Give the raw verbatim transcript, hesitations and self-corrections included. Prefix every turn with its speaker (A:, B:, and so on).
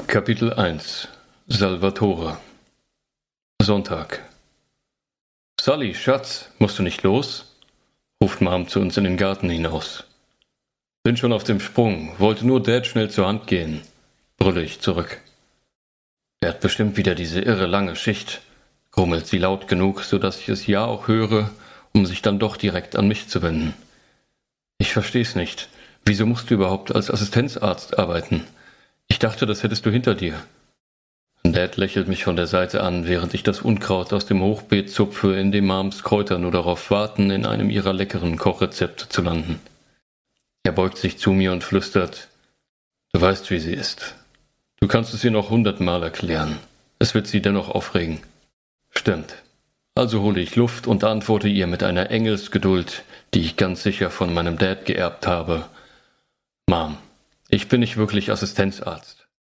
A: Kapitel eins Salvatore Sonntag. »Sally, Schatz, musst du nicht los?« ruft Mom zu uns in den Garten hinaus. »Bin schon auf dem Sprung, wollte nur Dad schnell zur Hand gehen«, brülle ich zurück. »Er hat bestimmt wieder diese irre lange Schicht«, grummelt sie laut genug, so dass ich es ja auch höre, um sich dann doch direkt an mich zu wenden. »Ich versteh's nicht. Wieso musst du überhaupt als Assistenzarzt arbeiten? Ich dachte, das hättest du hinter dir.« Dad lächelt mich von der Seite an, während ich das Unkraut aus dem Hochbeet zupfe, in dem Moms Kräuter nur darauf warten, in einem ihrer leckeren Kochrezepte zu landen. Er beugt sich zu mir und flüstert: »Du weißt, wie sie ist. Du kannst es ihr noch hundertmal erklären. Es wird sie dennoch aufregen.« »Stimmt. Also hole ich Luft und antworte ihr mit einer Engelsgeduld, die ich ganz sicher von meinem Dad geerbt habe: »Mom, ich bin nicht wirklich Assistenzarzt.